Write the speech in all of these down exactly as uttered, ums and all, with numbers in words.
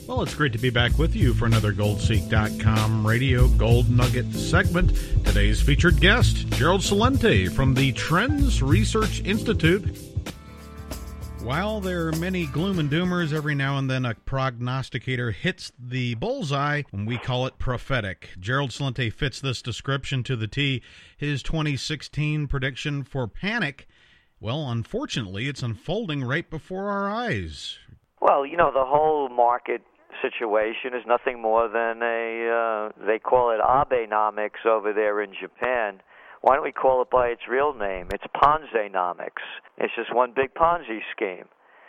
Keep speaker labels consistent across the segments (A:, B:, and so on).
A: Well, it's great to be back with you for another gold seek dot com radio Gold Nugget segment. Today's featured guest, Gerald Celente from the Trends Research Institute. While there are many gloom and doomers, every now and then a prognosticator hits the bullseye, and we call it prophetic. Gerald Celente fits this description to the T. His twenty sixteen prediction for panic, well, unfortunately, it's unfolding right before our eyes.
B: Well, you know, the whole market situation is nothing more than a, uh, they call it Abenomics over there in Japan. Why don't we call it by its real name? It's Ponzi-nomics. It's just one big Ponzi scheme.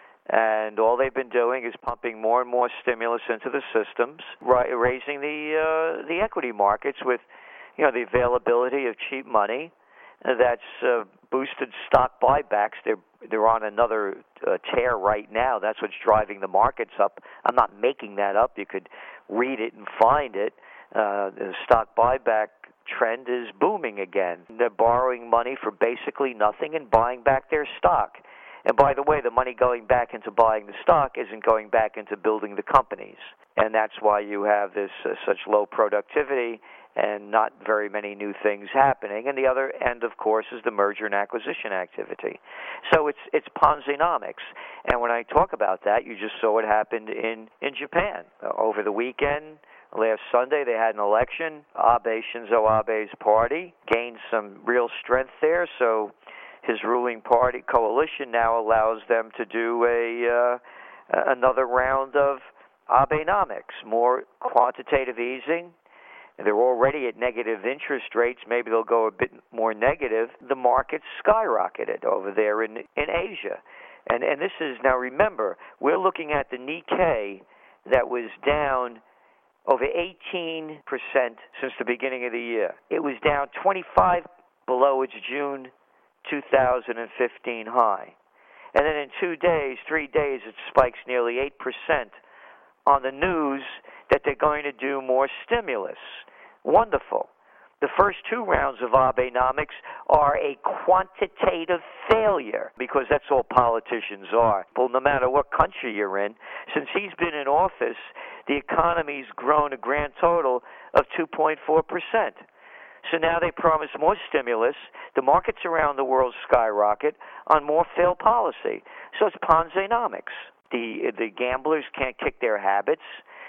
B: And all they've been doing is pumping more and more stimulus into the systems, right, raising the uh, the equity markets with, you know, the availability of cheap money. That's uh, boosted stock buybacks. They're they're on another uh, tear right now. That's what's driving the markets up. I'm not making that up. You could read it and find it. Uh, the stock buyback trend is booming again. They're borrowing money for basically nothing and buying back their stock. And by the way, the money going back into buying the stock isn't going back into building the companies. And that's why you have this uh, such low productivity and not very many new things happening. And the other end, of course, is the merger and acquisition activity. So it's it's Ponzi-nomics. And when I talk about that, you just saw what happened in, in Japan. Uh, over the weekend, last Sunday, they had an election. Abe, Shinzo Abe's party gained some real strength there. So his ruling party coalition now allows them to do a uh, another round of Abenomics, more quantitative easing. They're already at negative interest rates. Maybe they'll go a bit more negative. The market's skyrocketed over there in in Asia. And and this is, now remember, we're looking at the Nikkei that was down over eighteen percent since the beginning of the year. It was down twenty-five below its June two thousand fifteen high. And then in two days, three days, it spikes nearly eight percent on the news that they're going to do more stimulus. Wonderful. The first two rounds of Abenomics are a quantitative failure, because that's all politicians are. Well, no matter what country you're in, since he's been in office, the economy's grown a grand total of two point four percent. So now they promise more stimulus. The markets around the world skyrocket on more failed policy. So it's Ponzi-nomics. The, the gamblers can't kick their habits,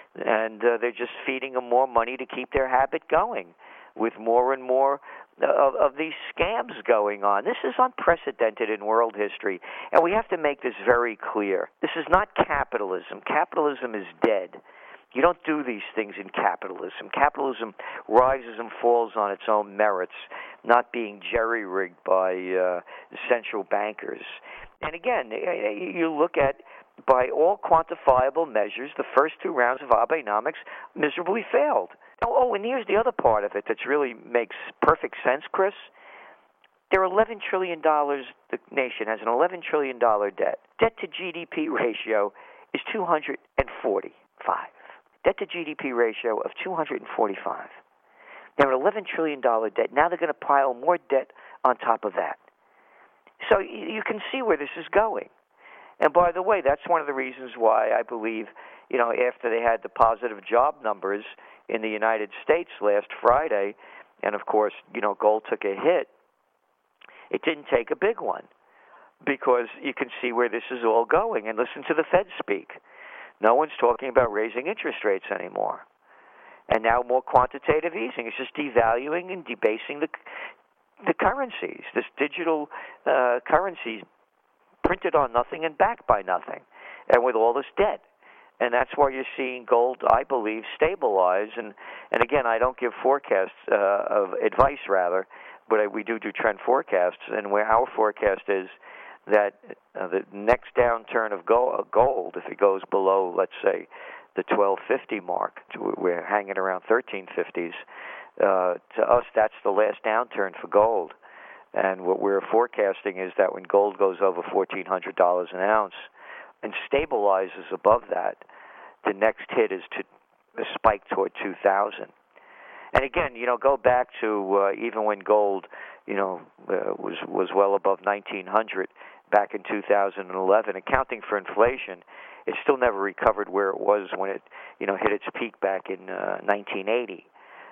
B: and uh, they're just feeding them more money to keep their habit going, with more and more of, of these scams going on. This is unprecedented in world history, and we have to make this very clear. This is not capitalism. Capitalism is dead. You don't do these things in capitalism. Capitalism rises and falls on its own merits, not being jerry-rigged by uh, central bankers. And again, you look at, by all quantifiable measures, the first two rounds of Abenomics miserably failed. Oh, and here's the other part of it that really makes perfect sense, Chris. There are eleven trillion dollars, the nation has an eleven trillion dollars debt. Debt to G D P ratio is two hundred forty-five. Debt to G D P ratio of two hundred forty-five. They're an eleven trillion dollars debt. Now they're going to pile more debt on top of that. So you can see where this is going. And by the way, that's one of the reasons why I believe, you know, after they had the positive job numbers in the United States last Friday, and of course, you know, gold took a hit, it didn't take a big one, because you can see where this is all going. And listen to the Fed speak. No one's talking about raising interest rates anymore. And now more quantitative easing. It's just devaluing and debasing the the currencies, this digital uh, currencies printed on nothing and backed by nothing, and with all this debt. And that's why you're seeing gold, I believe, stabilize. And, and again, I don't give forecasts, uh, of advice, rather, but I, we do do trend forecasts. And where our forecast is that uh, the next downturn of gold, gold, if it goes below, let's say, the twelve fifty mark, we're hanging around thirteen fifties, uh, to us, that's the last downturn for gold. And what we're forecasting is that when gold goes over fourteen hundred dollars an ounce and stabilizes above that, the next hit is to spike toward two thousand. And again, you know, go back to uh, even when gold, you know, uh, was was well above nineteen hundred back in two thousand eleven, accounting for inflation, it still never recovered where it was when it, you know, hit its peak back in uh, nineteen eighty.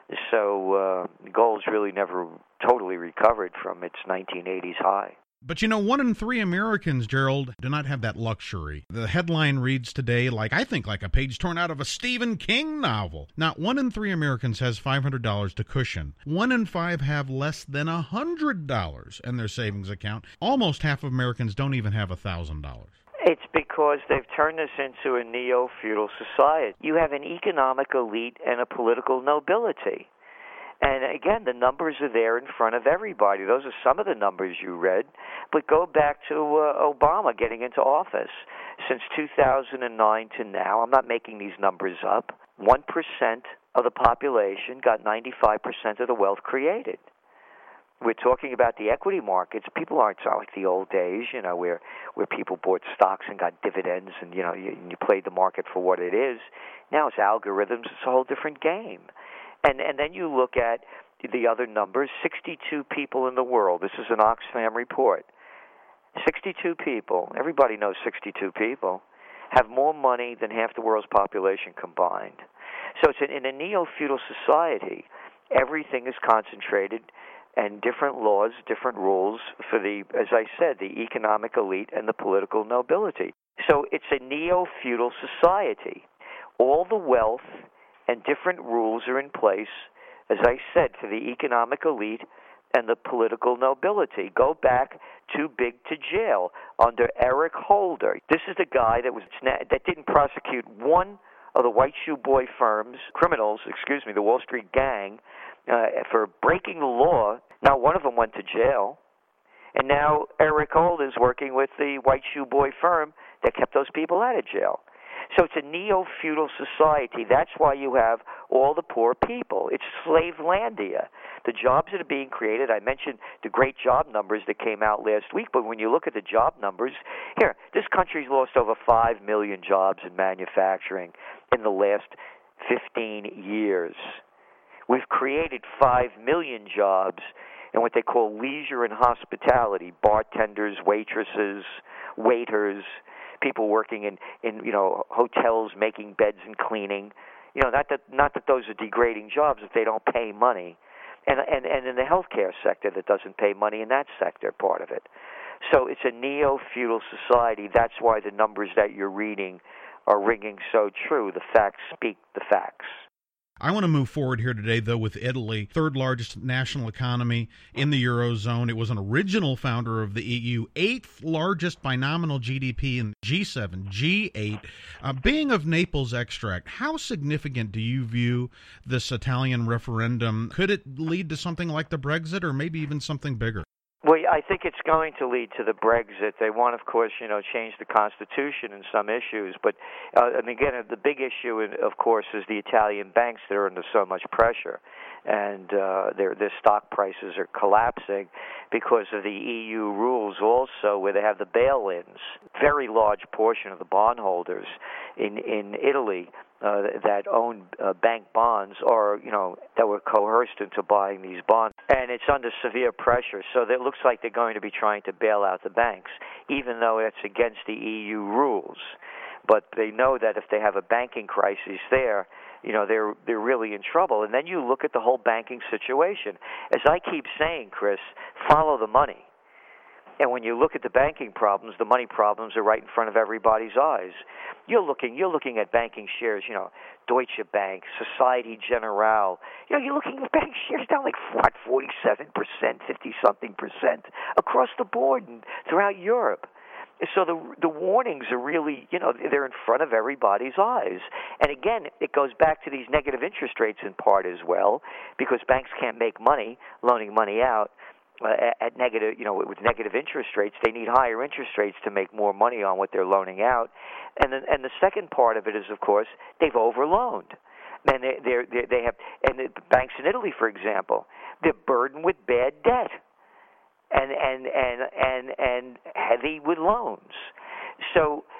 B: So uh, gold's really never totally recovered from its nineteen eighties high.
A: But you know, one in three Americans, Gerald, do not have that luxury. The headline reads today, like I think like a page torn out of a Stephen King novel. Not one in three Americans has five hundred dollars to cushion. One in five have less than one hundred dollars in their savings account. Almost half of Americans don't even have one thousand dollars.
B: It's because they've turned this into a neo-feudal society. You have an economic elite and a political nobility. And again, the numbers are there in front of everybody. Those are some of the numbers you read. But go back to uh, Obama getting into office. Since two thousand nine to now, I'm not making these numbers up, one percent of the population got ninety-five percent of the wealth created. We're talking about the equity markets. People aren't like the old days, you know, where where people bought stocks and got dividends, and you know, you, you played the market for what it is. Now it's algorithms. It's a whole different game. And and then you look at the other numbers, sixty-two people in the world. This is an Oxfam report. sixty-two people, everybody knows sixty-two people, have more money than half the world's population combined. So it's an, in a neo-feudal society, everything is concentrated and different laws, different rules for the, as I said, the economic elite and the political nobility. So it's a neo-feudal society. All the wealth and different rules are in place, as I said, for the economic elite and the political nobility. Go back too big to jail under Eric Holder. This is the guy that was that didn't prosecute one of the white shoe boy firms, criminals, excuse me, the Wall Street gang, uh, for breaking the law. Now one of them went to jail, and now Eric Holder is working with the white shoe boy firm that kept those people out of jail. So it's a neo-feudal society. That's why you have all the poor people. It's Slavelandia. The jobs that are being created, I mentioned the great job numbers that came out last week, but when you look at the job numbers, here, this country's lost over five million jobs in manufacturing in the last fifteen years. We've created five million jobs in what they call leisure and hospitality, bartenders, waitresses, waiters, people working in, in you know hotels, making beds and cleaning. You know, not that not that those are degrading jobs if they don't pay money, and and and in the healthcare sector that doesn't pay money in that sector, part of it. So it's a neo-feudal society. That's why the numbers that you're reading are ringing so true. The facts speak the facts.
A: I want to move forward here today, though, with Italy, third largest national economy in the Eurozone. It was an original founder of the E U, eighth largest by nominal G D P in G seven, G eight. Uh, being of Naples extract, how significant do you view this Italian referendum? Could it lead to something like the Brexit or maybe even something bigger?
B: Well, I think it's going to lead to the Brexit. They want, of course, you know, change the Constitution in some issues. But, uh, and again, the big issue, of course, is the Italian banks that are under so much pressure. And uh, their their stock prices are collapsing because of the E U rules also, where they have the bail-ins. Very large portion of the bondholders in, in Italy uh, that own uh, bank bonds or, you know, that were coerced into buying these bonds. And it's under severe pressure. So it looks like they're going to be trying to bail out the banks, even though it's against the E U rules. But they know that if they have a banking crisis there, you know, they're they're really in trouble. And then you look at the whole banking situation. As I keep saying, Chris, follow the money. And when you look at the banking problems, the money problems are right in front of everybody's eyes. You're looking you're looking at banking shares, you know, Deutsche Bank, Societe Generale. You know, you're looking at bank shares down like what, forty-seven percent, fifty-something percent across the board and throughout Europe. So the the warnings are really, you know, they're in front of everybody's eyes. And again, it goes back to these negative interest rates in part as well, because banks can't make money loaning money out uh, at negative, you know, with negative interest rates. They need higher interest rates to make more money on what they're loaning out. And the, and the second part of it is, of course, they've overloaned. And they they're, they're, they have, and the banks in Italy, for example, they're burdened with bad debt. And, and and and and heavy with loans. So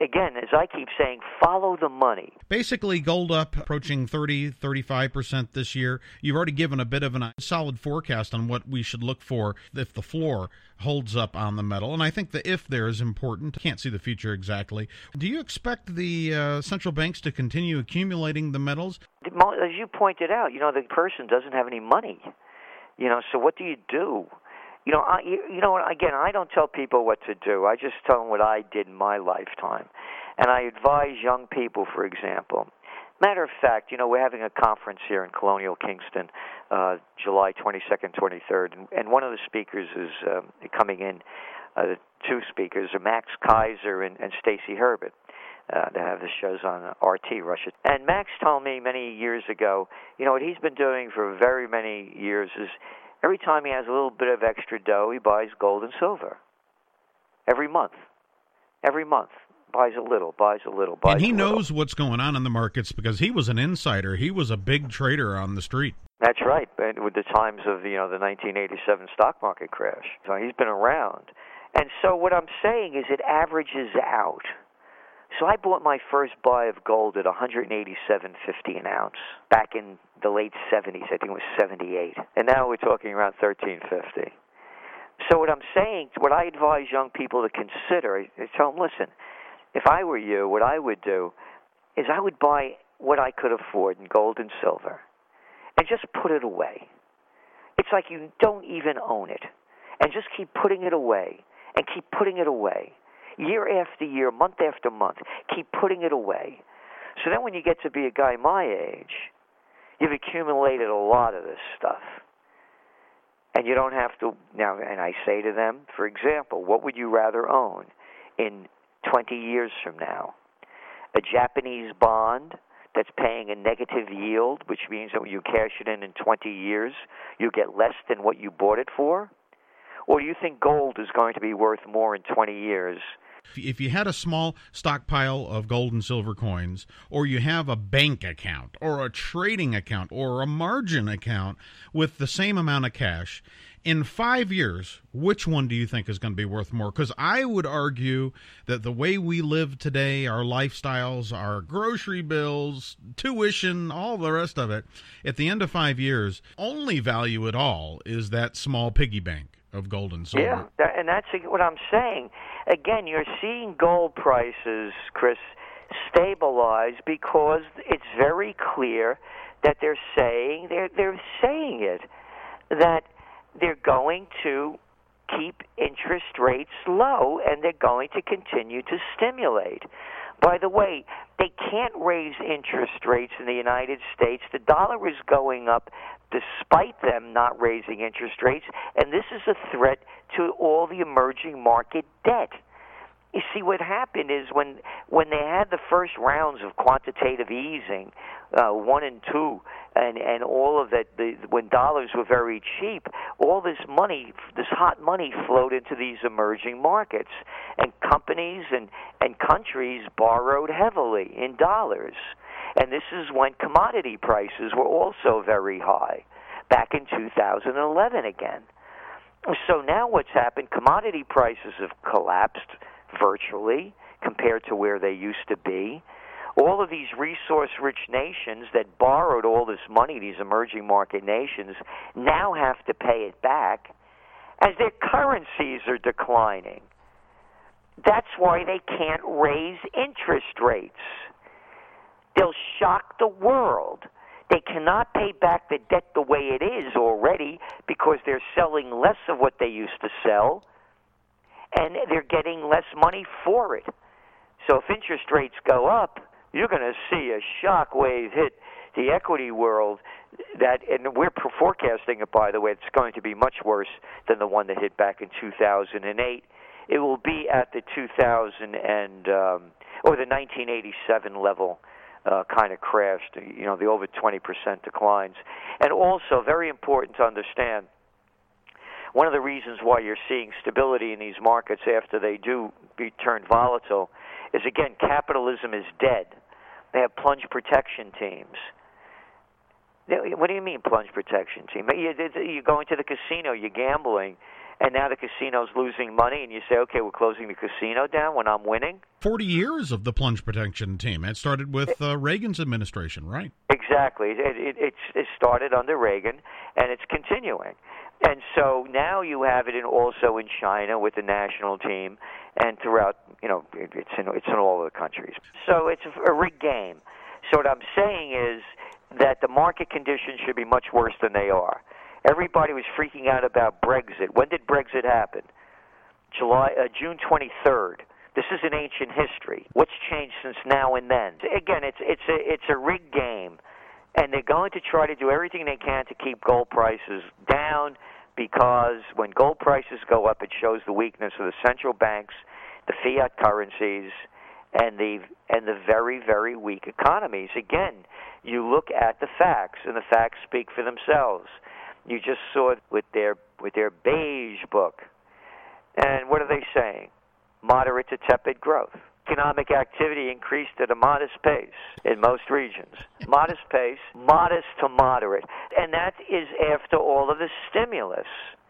B: again, as I keep saying, follow the money.
A: Basically, gold up approaching thirty, thirty-five percent this year. You've already given a bit of a solid forecast on what we should look for if the floor holds up on the metal. And I think the if there is important. Can't see the future exactly. Do you expect the uh, central banks to continue accumulating the metals?
B: As you pointed out, you know, the person doesn't have any money. You know, so what do you do? You know, I, you know, again, I don't tell people what to do. I just tell them what I did in my lifetime. And I advise young people, for example. Matter of fact, you know, we're having a conference here in Colonial Kingston, uh, July twenty-second, twenty-third, and, and one of the speakers is uh, coming in. Uh, the two speakers are Max Kaiser and, and Stacy Herbert. Uh, that have the shows on R T, Russia. And Max told me many years ago, you know, what he's been doing for very many years is every time he has a little bit of extra dough, he buys gold and silver. Every month. Every month. Buys a little, buys a little, buys a little.
A: And he knows what's going on in the markets because he was an insider. He was a big trader on the street.
B: That's right, and with the times of, you know, the nineteen eighty-seven stock market crash. So he's been around. And so what I'm saying is it averages out. So I bought my first buy of gold at one hundred eighty-seven fifty an ounce back in the late seventies. I think it was seventy-eight. And now we're talking around thirteen fifty. So what I'm saying, what I advise young people to consider is tell them, listen, if I were you, what I would do is I would buy what I could afford in gold and silver and just put it away. It's like you don't even own it. And just keep putting it away and keep putting it away. Year after year, month after month, keep putting it away. So then when you get to be a guy my age, you've accumulated a lot of this stuff. And you don't have to, now, and I say to them, for example, what would you rather own in twenty years from now? A Japanese bond that's paying a negative yield, which means that when you cash it in in twenty years, you get less than what you bought it for? Or do you think gold is going to be worth more in twenty years?
A: If you had a small stockpile of gold and silver coins, or you have a bank account, or a trading account, or a margin account with the same amount of cash, in five years, which one do you think is going to be worth more? Because I would argue that the way we live today, our lifestyles, our grocery bills, tuition, all the rest of it, at the end of five years, only value at all is that small piggy bank of gold and silver.
B: Yeah, that, and that's what I'm saying. Again, you're seeing gold prices, Chris, stabilize because it's very clear that they're saying, they're, they're saying it, that they're going to keep interest rates low and they're going to continue to stimulate. By the way, they can't raise interest rates in the United States. The dollar is going up despite them not raising interest rates, and this is a threat to all the emerging market debt. You see, what happened is when when they had the first rounds of quantitative easing, uh, one and two, and, and all of that, the, when dollars were very cheap, all this money, this hot money flowed into these emerging markets, and companies and, and countries borrowed heavily in dollars. And this is when commodity prices were also very high, back in two thousand eleven again. So now what's happened, commodity prices have collapsed virtually compared to where they used to be. All of these resource-rich nations that borrowed all this money, these emerging market nations, now have to pay it back as their currencies are declining. That's why they can't raise interest rates. They'll shock the world. They cannot pay back the debt the way it is already because they're selling less of what they used to sell, and they're getting less money for it. So if interest rates go up, you're going to see a shock wave hit the equity world. That, and we're forecasting it, by the way, it's going to be much worse than the one that hit back in two thousand eight. It will be at the two thousand and um, or the nineteen eighty-seven level. Uh, kind of crashed, you know, the over twenty percent declines. And also, very important to understand, one of the reasons why you're seeing stability in these markets after they do be turned volatile is, again, capitalism is dead. They have plunge protection teams. What do you mean plunge protection team? You're going to the casino, you're gambling, and now the casino's losing money, and you say, okay, we're closing the casino down when I'm winning?
A: forty years of the plunge protection team. It started with uh, Reagan's administration, right?
B: Exactly. It, it, it's, it started under Reagan, and it's continuing. And so now you have it in also in China with the national team, and throughout, you know, it, it's in it's in all of the countries. So it's a, a rigged game. So what I'm saying is that the market conditions should be much worse than they are. Everybody was freaking out about Brexit. When did Brexit happen? July, uh, June twenty-third. This is an ancient history. What's changed since now and then? Again, it's it's a it's a rigged game, and they're going to try to do everything they can to keep gold prices down, because when gold prices go up, it shows the weakness of the central banks, the fiat currencies, and the and the very, very weak economies. Again, you look at the facts, and the facts speak for themselves. You just saw it with their with their beige book. And what are they saying? Moderate to tepid growth. Economic activity increased at a modest pace in most regions. Modest pace, modest to moderate. And that is after all of the stimulus.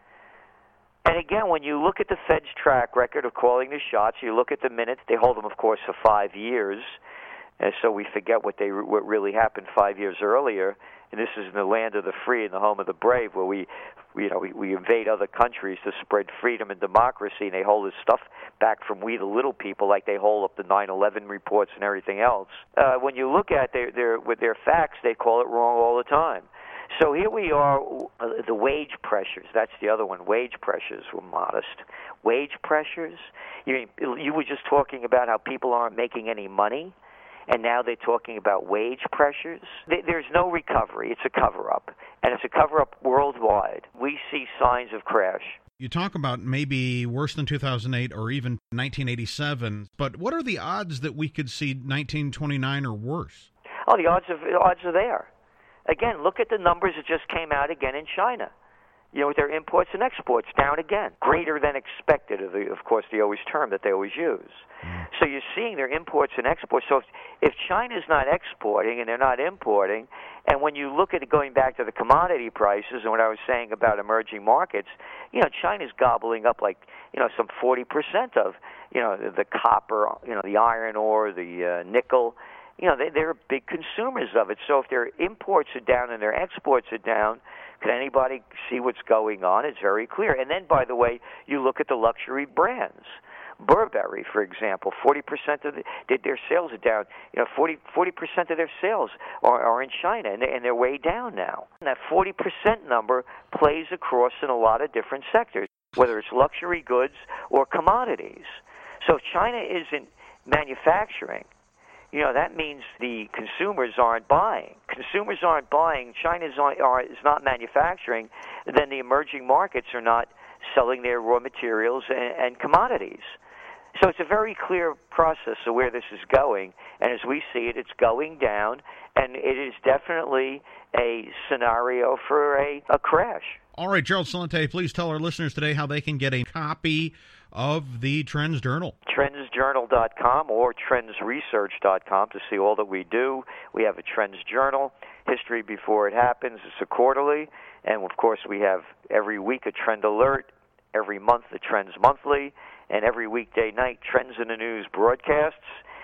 B: And again, when you look at the Fed's track record of calling the shots, you look at the minutes. They hold them, of course, for five years. And so we forget what they what really happened five years earlier. And this is in the land of the free and the home of the brave, where we, you know, we, we invade other countries to spread freedom and democracy, and they hold this stuff back from we the little people, like they hold up the nine eleven reports and everything else. Uh, when you look at their, their with their facts, they call it wrong all the time. So here we are, uh, the wage pressures. That's the other one. Wage pressures were modest. Wage pressures? You, you were just talking about how people aren't making any money, and now they're talking about wage pressures. There's no recovery. It's a cover-up, and it's a cover-up worldwide. We see signs of crash.
A: You talk about maybe worse than two thousand eight or even nineteen eighty-seven, but what are the odds that we could see nineteen twenty-nine or worse?
B: Oh, the odds, of, the odds are there. Again, look at the numbers that just came out again in China. You know, with their imports and exports down again, greater than expected, of course, the always term that they always use. Mm. So you're seeing their imports and exports. So if, if China's not exporting and they're not importing, and when you look at it going back to the commodity prices and what I was saying about emerging markets, you know, China's gobbling up like, you know, some forty percent of, you know, the, the copper, you know, the iron ore, the uh, nickel. You know, they, they're big consumers of it. So if their imports are down and their exports are down, can anybody see what's going on? It's very clear. And then, by the way, you look at the luxury brands. Burberry, for example, forty percent of the, their sales are down. You know, forty, forty percent of their sales are, are in China, and, they, and they're way down now. And that forty percent number plays across in a lot of different sectors, whether it's luxury goods or commodities. So if China isn't manufacturing, you know, that means the consumers aren't buying. Consumers aren't buying. China is, on, are, is not manufacturing. Then the emerging markets are not selling their raw materials and, and commodities. So it's a very clear process of where this is going. And as we see it, it's going down. And it is definitely a scenario for a, a crash.
A: All right, Gerald Celente, please tell our listeners today how they can get a copy of the Trends Journal.
B: trends journal dot com or trends research dot com to see all that we do. We have a Trends Journal, History Before It Happens. It's a quarterly. And, of course, we have every week a Trend Alert, every month the Trends Monthly, and every weekday night Trends in the News broadcasts.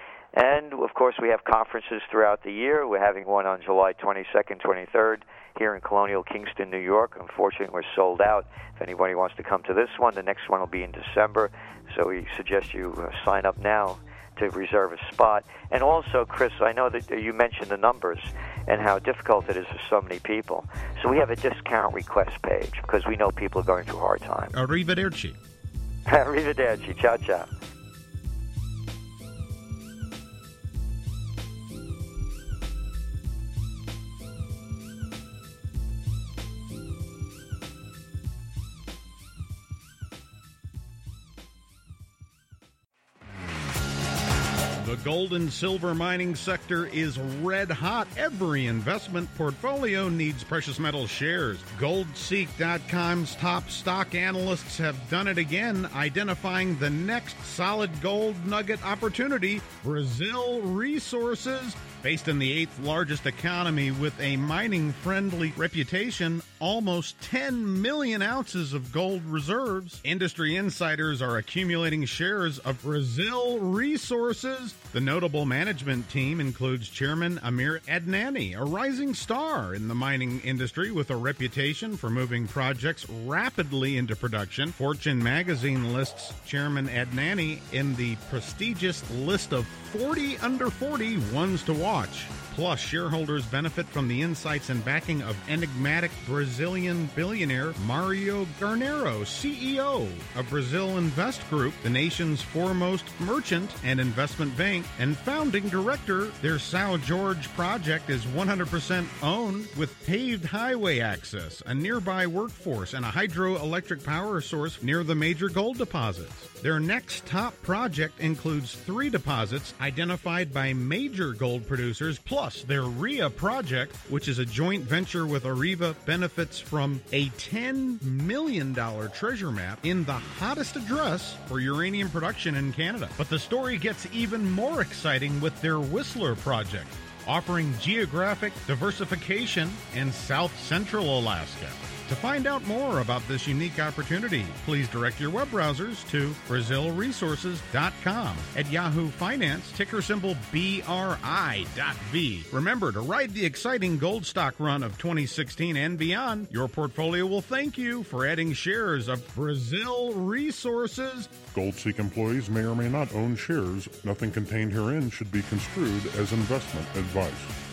B: And, of course, we have conferences throughout the year. We're having one on July twenty-second, twenty-third here in Colonial Kingston, New York. Unfortunately, we're sold out. If anybody wants to come to this one, the next one will be in December. So we suggest you uh, sign up now to reserve a spot. And also, Chris, I know that you mentioned the numbers and how difficult it is for so many people. So we have a discount request page because we know people are going through a hard time.
A: Arrivederci.
B: Arrivederci. Ciao, ciao.
A: The The gold and silver mining sector is red hot. Every investment portfolio needs precious metal shares. gold seek dot com's top stock analysts have done it again, identifying the next solid gold nugget opportunity, Brazil Resources. Based in the eighth largest economy with a mining-friendly reputation, almost ten million ounces of gold reserves. Industry insiders are accumulating shares of Brazil Resources. The notable management team includes Chairman Amir Adnani, a rising star in the mining industry with a reputation for moving projects rapidly into production. Fortune magazine lists Chairman Adnani in the prestigious list of forty under forty ones to watch. Plus, shareholders benefit from the insights and backing of enigmatic Brazilian billionaire Mario Garnero, C E O of Brazil Invest Group, the nation's foremost merchant and investment bank, and founding director. Their São Jorge project is one hundred percent owned with paved highway access, a nearby workforce, and a hydroelectric power source near the major gold deposits. Their next top project includes three deposits identified by major gold producers, plus their R I A project, which is a joint venture with Areva, benefits from a ten million dollars treasure map in the hottest address for uranium production in Canada. But the story gets even more exciting with their Whistler project, offering geographic diversification in South Central Alaska. To find out more about this unique opportunity, please direct your web browsers to Brazil Resources dot com. At Yahoo Finance, ticker symbol B R I dot V. Remember, to ride the exciting gold stock run of twenty sixteen and beyond, your portfolio will thank you for adding shares of Brazil Resources.
C: GoldSeek employees may or may not own shares. Nothing contained herein should be construed as investment advice.